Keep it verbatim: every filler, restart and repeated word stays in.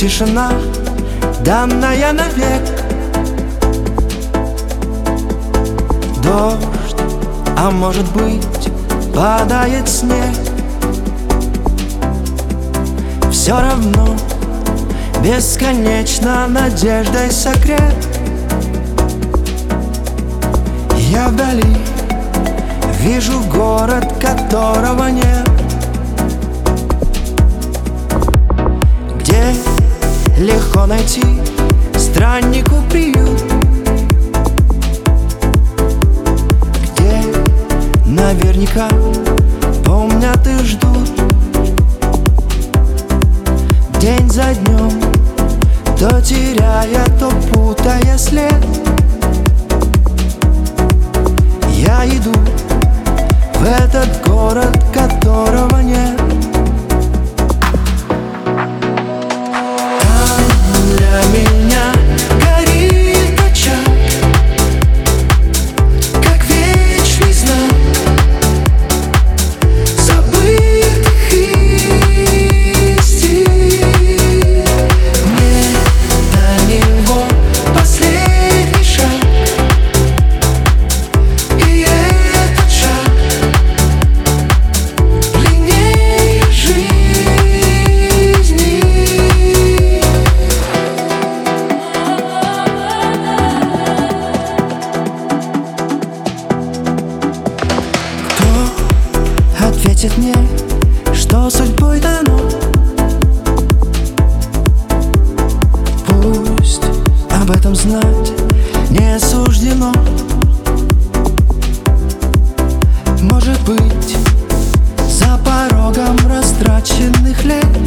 тишина, данная навек. Дождь, а может быть, падает снег. Все равно бесконечно надеждой согрет. Я вдали вижу город, которого нет, где легко найти страннику приют, где наверняка помнят и ждут день за днем, то теряя, то путая след. Я иду в этот город, которого нет. Там для меня горит очаг, как вечный знак забытых истин. Мне до него последний шаг, и этот шаг длиннее жизни. Кто ответит мне, что судьбой дано? Пусть об этом знать не суждено. Может быть, за порогом растраченных лет